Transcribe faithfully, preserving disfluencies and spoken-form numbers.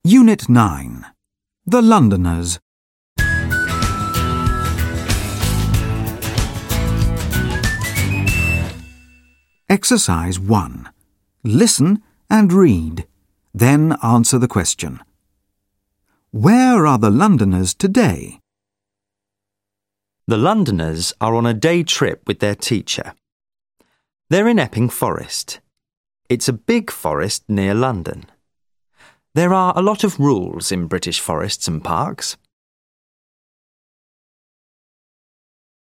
Unit nine. The Londoners. Exercise one. Listen and read. Then answer the question. Where are the Londoners today? The Londoners are on a day trip with their teacher. They're in Epping Forest. It's a big forest near London. There are a lot of rules in British forests and parks.